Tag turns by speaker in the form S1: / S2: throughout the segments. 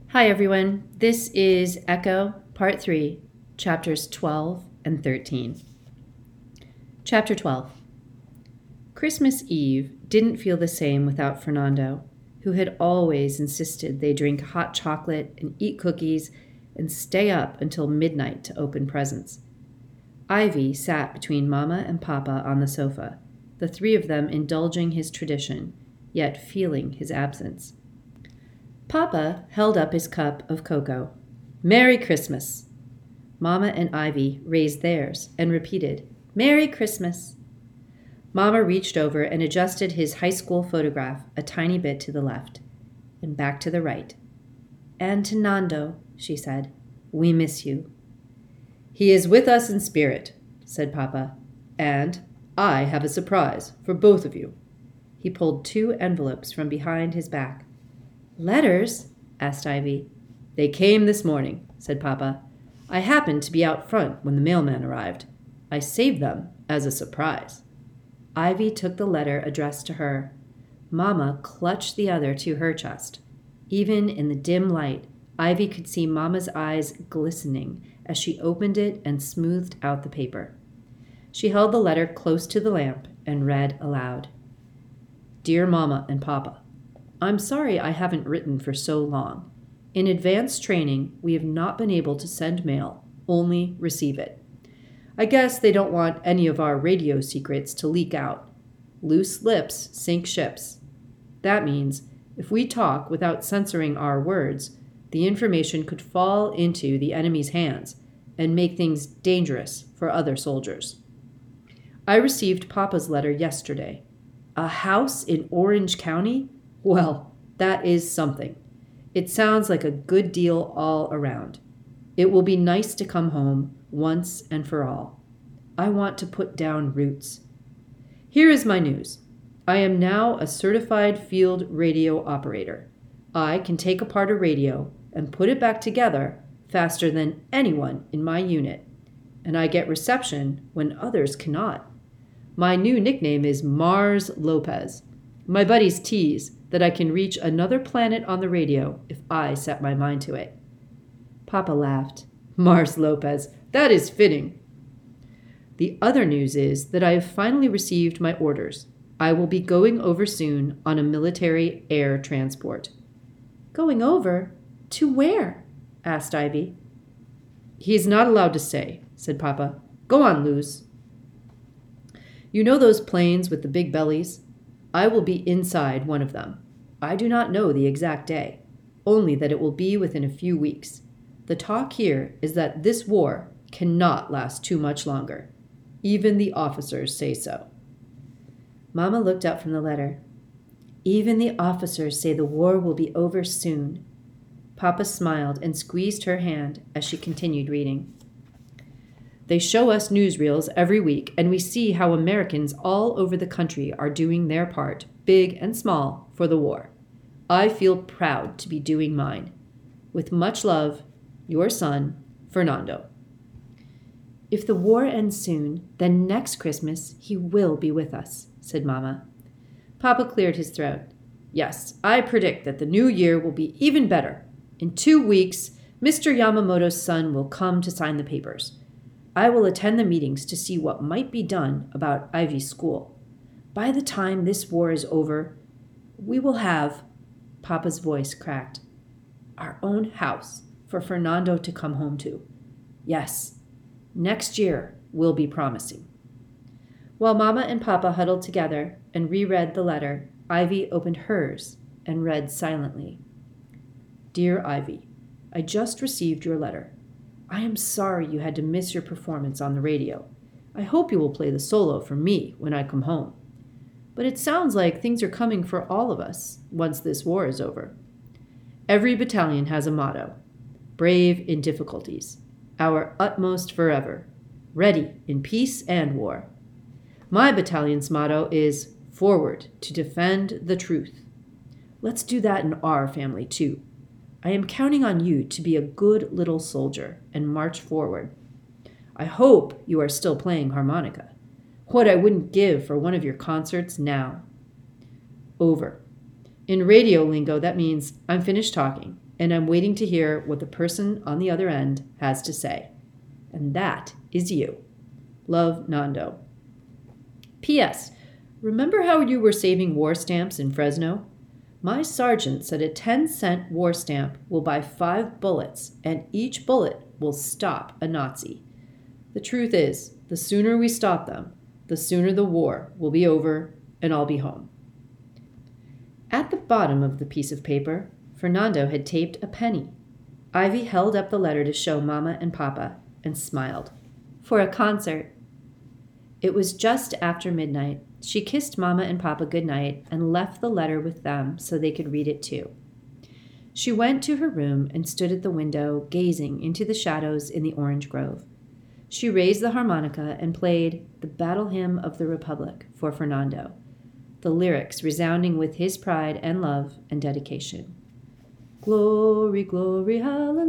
S1: Hi, everyone. This is Echo, Part 3, Chapters 12 and 13. Chapter 12. Christmas Eve didn't feel the same without Fernando, who had always insisted they drink hot chocolate and eat cookies and stay up until midnight to open presents. Ivy sat between Mama and Papa on the sofa, the three of them indulging his tradition, yet feeling his absence. Papa held up his cup of cocoa. Merry Christmas! Mama and Ivy raised theirs and repeated, Merry Christmas! Mama reached over and adjusted his high school photograph a tiny bit to the left and back to the right. And to Nando, she said, we miss you. He is with us in spirit, said Papa, and I have a surprise for both of you. He pulled 2 envelopes from behind his back. Letters? Asked Ivy. They came this morning, said Papa. I happened to be out front when the mailman arrived. I saved them as a surprise. Ivy took the letter addressed to her. Mama clutched the other to her chest. Even in the dim light, Ivy could see Mama's eyes glistening as she opened it and smoothed out the paper. She held the letter close to the lamp and read aloud. Dear Mama and Papa, I'm sorry I haven't written for so long. In advanced training, we have not been able to send mail, only receive it. I guess they don't want any of our radio secrets to leak out. Loose lips sink ships. That means if we talk without censoring our words, the information could fall into the enemy's hands and make things dangerous for other soldiers. I received Papa's letter yesterday. A house in Orange County? Well, that is something. It sounds like a good deal all around. It will be nice to come home once and for all. I want to put down roots. Here is my news. I am now a certified field radio operator. I can take apart a radio and put it back together faster than anyone in my unit, and I get reception when others cannot. My new nickname is Mars Lopez. My buddies tease that I can reach another planet on the radio if I set my mind to it. Papa laughed. Mars Lopez, that is fitting. The other news is that I have finally received my orders. I will be going over soon on a military air transport. Going over? To where? Asked Ivy. He is not allowed to say, said Papa. Go on, Luz. You know those planes with the big bellies? I will be inside one of them. I do not know the exact day, only that it will be within a few weeks. The talk here is that this war cannot last too much longer. Even the officers say so. Mama looked up from the letter. Even the officers say the war will be over soon. Papa smiled and squeezed her hand as she continued reading. They show us newsreels every week, and we see how Americans all over the country are doing their part, big and small, for the war. I feel proud to be doing mine. With much love, your son, Fernando. If the war ends soon, then next Christmas he will be with us, said Mama. Papa cleared his throat. Yes, I predict that the new year will be even better. In 2 weeks, Mr. Yamamoto's son will come to sign the papers. I will attend the meetings to see what might be done about Ivy's school. By the time this war is over, we will have, Papa's voice cracked, our own house for Fernando to come home to. Yes, next year will be promising. While Mama and Papa huddled together and reread the letter, Ivy opened hers and read silently. Dear Ivy, I just received your letter. I am sorry you had to miss your performance on the radio. I hope you will play the solo for me when I come home. But it sounds like things are coming for all of us once this war is over. Every battalion has a motto. Brave in difficulties. Our utmost forever. Ready in peace and war. My battalion's motto is Forward to defend the truth. Let's do that in our family too. I am counting on you to be a good little soldier and march forward. I hope you are still playing harmonica. What I wouldn't give for one of your concerts now. Over. In radio lingo, that means I'm finished talking. and I'm waiting to hear what the person on the other end has to say. And that is you. Love, Nando. P.S. Remember how you were saving war stamps in Fresno? My sergeant said a 10-cent war stamp will buy 5 bullets, and each bullet will stop a Nazi. The truth is, the sooner we stop them, the sooner the war will be over and I'll be home. At the bottom of the piece of paper, Fernando had taped a penny. Ivy held up the letter to show Mama and Papa and smiled. For a concert. It was just after midnight. She kissed Mama and Papa goodnight and left the letter with them so they could read it too. She went to her room and stood at the window, gazing into the shadows in the orange grove. She raised the harmonica and played the Battle Hymn of the Republic for Fernando, the lyrics resounding with his pride and love and dedication. Glory, glory,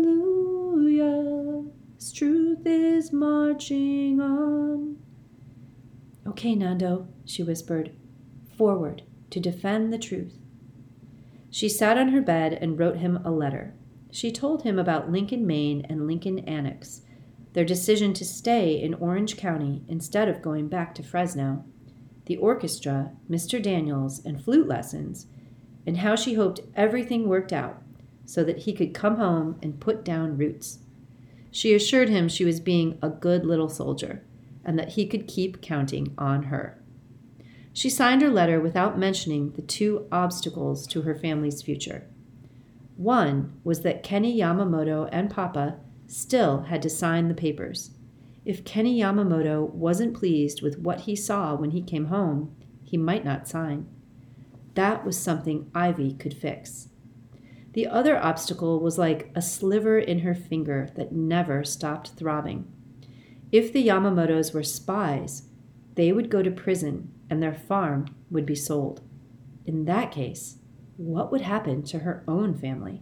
S1: hallelujah, His truth is marching on. Okay, Nando, she whispered, forward to defend the truth. She sat on her bed and wrote him a letter. She told him about Lincoln, Maine and Lincoln Annex, their decision to stay in Orange County instead of going back to Fresno, the orchestra, Mr. Daniels, and flute lessons, and how she hoped everything worked out so that he could come home and put down roots. She assured him she was being a good little soldier and that he could keep counting on her. She signed her letter without mentioning the 2 obstacles to her family's future. One was that Kenny Yamamoto and Papa still had to sign the papers. If Kenny Yamamoto wasn't pleased with what he saw when he came home, he might not sign. That was something Ivy could fix. The other obstacle was like a sliver in her finger that never stopped throbbing. If the Yamamotos were spies, they would go to prison and their farm would be sold. In that case, what would happen to her own family?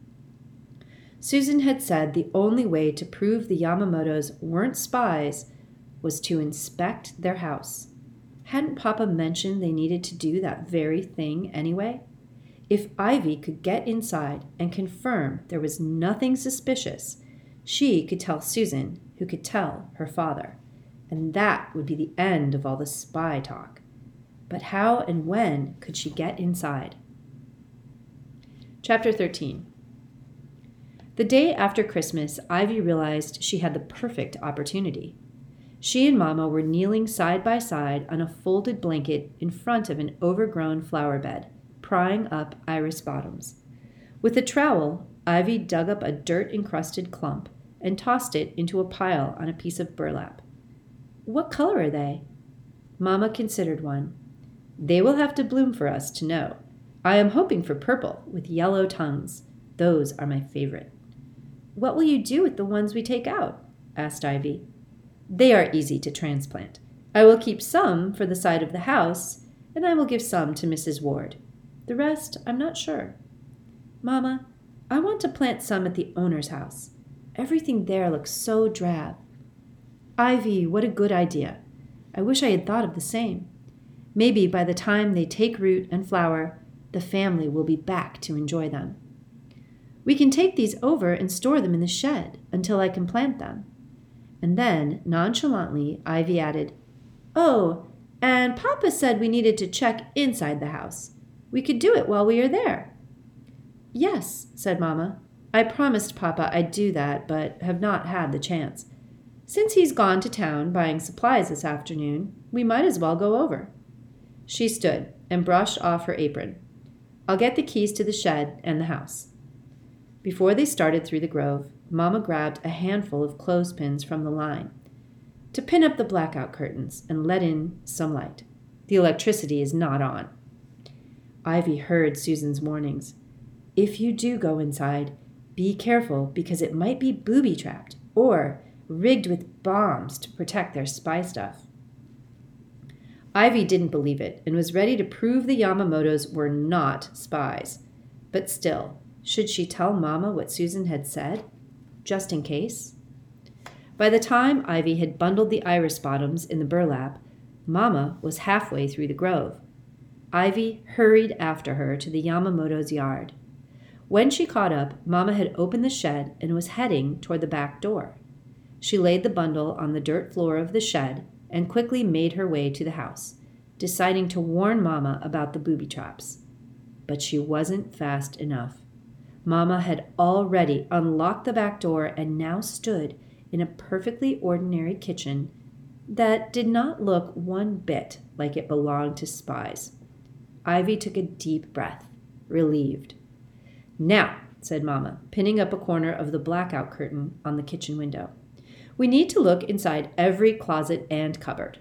S1: Susan had said the only way to prove the Yamamotos weren't spies was to inspect their house. Hadn't Papa mentioned they needed to do that very thing anyway? If Ivy could get inside and confirm there was nothing suspicious, she could tell Susan, who could tell her father, and that would be the end of all the spy talk. But how and when could she get inside? Chapter 13. The day after Christmas, Ivy realized she had the perfect opportunity. She and Mama were kneeling side by side on a folded blanket in front of an overgrown flower bed, prying up iris bottoms. With a trowel, Ivy dug up a dirt-encrusted clump and tossed it into a pile on a piece of burlap. What color are they? Mama considered one. They will have to bloom for us to know. I am hoping for purple with yellow tongues. Those are my favorite. What will you do with the ones we take out? Asked Ivy. They are easy to transplant. I will keep some for the side of the house, and I will give some to Mrs. Ward. The rest, I'm not sure. Mama, I want to plant some at the owner's house. Everything there looks so drab. Ivy, what a good idea. I wish I had thought of the same. Maybe by the time they take root and flower, the family will be back to enjoy them. We can take these over and store them in the shed until I can plant them. And then, nonchalantly, Ivy added, Oh, and Papa said we needed to check inside the house. We could do it while we are there. Yes, said Mama. I promised Papa I'd do that, but have not had the chance. Since he's gone to town buying supplies this afternoon, we might as well go over. She stood and brushed off her apron. I'll get the keys to the shed and the house. Before they started through the grove, Mama grabbed a handful of clothespins from the line to pin up the blackout curtains and let in some light. The electricity is not on. Ivy heard Susan's warnings. If you do go inside, be careful because it might be booby-trapped or rigged with bombs to protect their spy stuff. Ivy didn't believe it and was ready to prove the Yamamotos were not spies. But still, should she tell Mama what Susan had said? Just in case? By the time Ivy had bundled the iris bottoms in the burlap, Mama was halfway through the grove. Ivy hurried after her to the Yamamoto's yard. When she caught up, Mama had opened the shed and was heading toward the back door. She laid the bundle on the dirt floor of the shed and quickly made her way to the house, deciding to warn Mama about the booby traps. But she wasn't fast enough. Mama had already unlocked the back door and now stood in a perfectly ordinary kitchen that did not look one bit like it belonged to spies. Ivy took a deep breath, relieved. "Now," said Mama, pinning up a corner of the blackout curtain on the kitchen window, "we need to look inside every closet and cupboard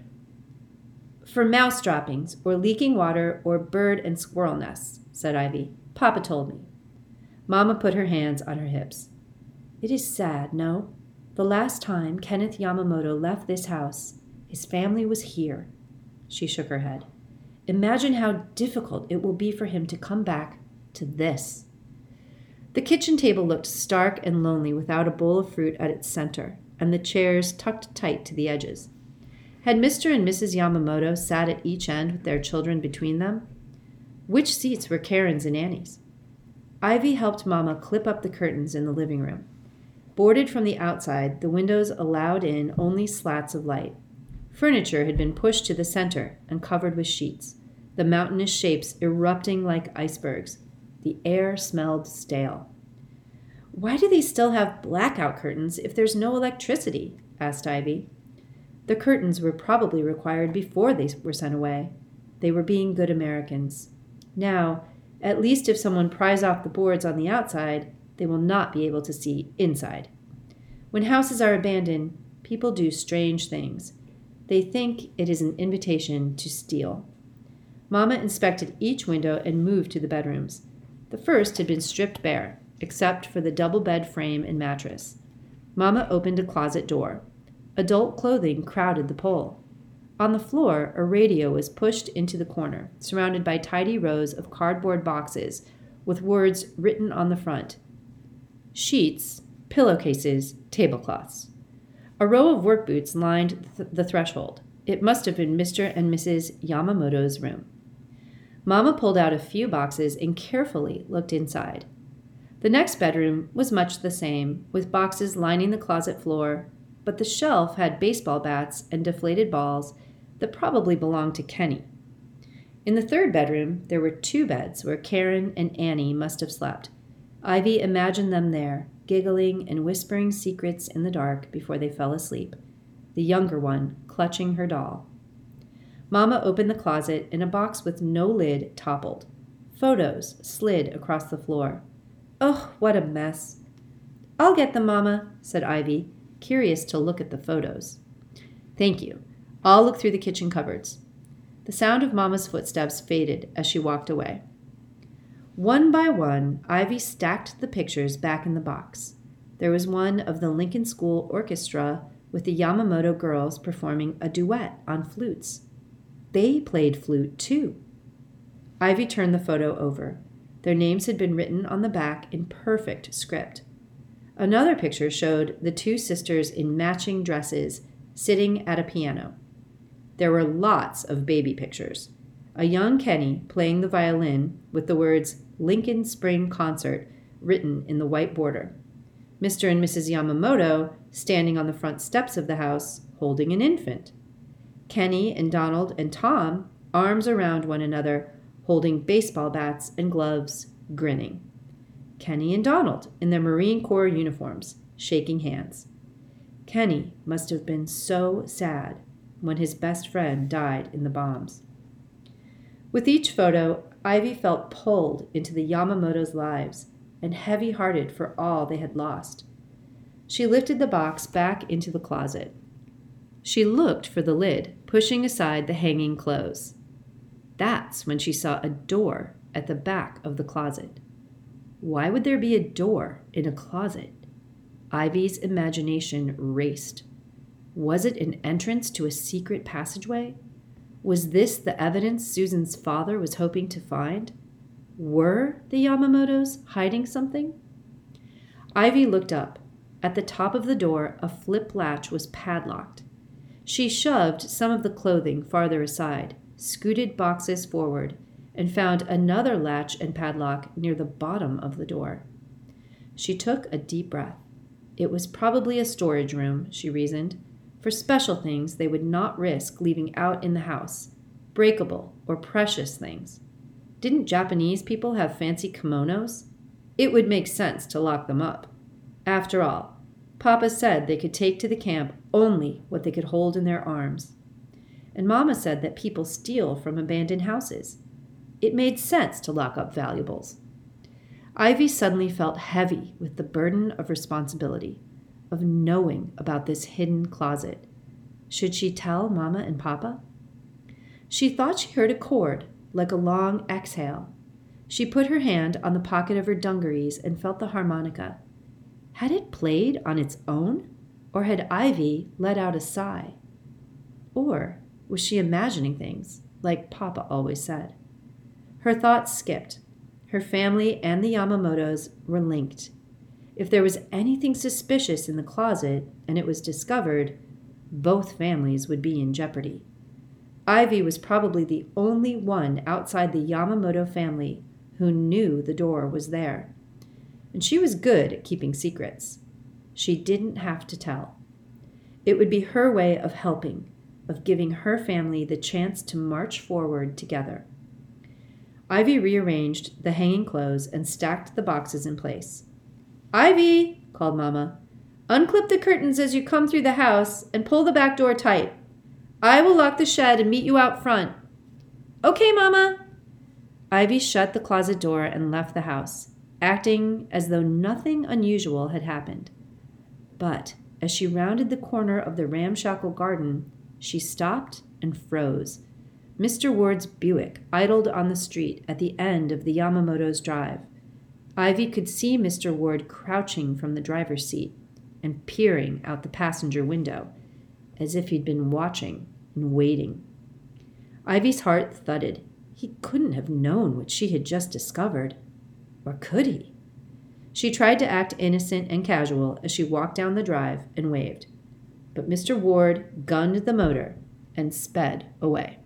S1: for mouse droppings or leaking water or bird and squirrel nests," said Ivy. "Papa told me." Mama put her hands on her hips. "It is sad, no? The last time Kenneth Yamamoto left this house, his family was here." She shook her head. "Imagine how difficult it will be for him to come back to this." The kitchen table looked stark and lonely without a bowl of fruit at its center, and the chairs tucked tight to the edges. Had Mr. and Mrs. Yamamoto sat at each end with their children between them? Which seats were Karen's and Annie's? Ivy helped Mama clip up the curtains in the living room. Boarded from the outside, the windows allowed in only slats of light. Furniture had been pushed to the center and covered with sheets, the mountainous shapes erupting like icebergs. The air smelled stale. "Why do they still have blackout curtains if there's no electricity?" asked Ivy. The curtains were probably required before they were sent away. They were being good Americans. Now, at least if someone pries off the boards on the outside, they will not be able to see inside. When houses are abandoned, people do strange things. They think it is an invitation to steal. Mama inspected each window and moved to the bedrooms. The first had been stripped bare, except for the double bed frame and mattress. Mama opened a closet door. Adult clothing crowded the pole. On the floor, a radio was pushed into the corner, surrounded by tidy rows of cardboard boxes with words written on the front. Sheets, pillowcases, tablecloths. A row of work boots lined the threshold. It must have been Mr. and Mrs. Yamamoto's room. Mama pulled out a few boxes and carefully looked inside. The next bedroom was much the same, with boxes lining the closet floor, but the shelf had baseball bats and deflated balls that probably belonged to Kenny. In the third bedroom, there were 2 beds where Karen and Annie must have slept. Ivy imagined them there, giggling and whispering secrets in the dark before they fell asleep, the younger one clutching her doll. Mama opened the closet and a box with no lid toppled. Photos slid across the floor. "Oh, what a mess." "I'll get them, Mama," said Ivy, curious to look at the photos. "Thank you. I'll look through the kitchen cupboards." The sound of Mama's footsteps faded as she walked away. One by one, Ivy stacked the pictures back in the box. There was one of the Lincoln School Orchestra with the Yamamoto girls performing a duet on flutes. They played flute, too. Ivy turned the photo over. Their names had been written on the back in perfect script. Another picture showed the 2 sisters in matching dresses sitting at a piano. There were lots of baby pictures. A young Kenny playing the violin with the words Lincoln Spring Concert written in the white border. Mr. and Mrs. Yamamoto standing on the front steps of the house holding an infant. Kenny and Donald and Tom, arms around one another, holding baseball bats and gloves, grinning. Kenny and Donald in their Marine Corps uniforms, shaking hands. Kenny must have been so sad when his best friend died in the bombs. With each photo, Ivy felt pulled into the Yamamoto's lives and heavy-hearted for all they had lost. She lifted the box back into the closet. She looked for the lid, pushing aside the hanging clothes. That's when she saw a door at the back of the closet. Why would there be a door in a closet? Ivy's imagination raced. Was it an entrance to a secret passageway? Was this the evidence Susan's father was hoping to find? Were the Yamamotos hiding something? Ivy looked up. At the top of the door, a flip latch was padlocked. She shoved some of the clothing farther aside, scooted boxes forward, and found another latch and padlock near the bottom of the door. She took a deep breath. It was probably a storage room, she reasoned, for special things they would not risk leaving out in the house, breakable or precious things. Didn't Japanese people have fancy kimonos? It would make sense to lock them up. After all, Papa said they could take to the camp only what they could hold in their arms. And Mama said that people steal from abandoned houses. It made sense to lock up valuables. Ivy suddenly felt heavy with the burden of responsibility, of knowing about this hidden closet. Should she tell Mama and Papa? She thought she heard a chord, like a long exhale. She put her hand on the pocket of her dungarees and felt the harmonica. Had it played on its own, or had Ivy let out a sigh? Or was she imagining things, like Papa always said? Her thoughts skipped. Her family and the Yamamotos were linked. If there was anything suspicious in the closet and it was discovered, both families would be in jeopardy. Ivy was probably the only one outside the Yamamoto family who knew the door was there. And she was good at keeping secrets. She didn't have to tell. It would be her way of helping, of giving her family the chance to march forward together. Ivy rearranged the hanging clothes and stacked the boxes in place. "Ivy," called Mama, "unclip the curtains as you come through the house and pull the back door tight. I will lock the shed and meet you out front." "Okay, Mama." Ivy shut the closet door and left the house, acting as though nothing unusual had happened. But as she rounded the corner of the ramshackle garden, she stopped and froze. Mr. Ward's Buick idled on the street at the end of the Yamamoto's drive. Ivy could see Mr. Ward crouching from the driver's seat and peering out the passenger window, as if he'd been watching and waiting. Ivy's heart thudded. He couldn't have known what she had just discovered. Or could he? She tried to act innocent and casual as she walked down the drive and waved. But Mr. Ward gunned the motor and sped away.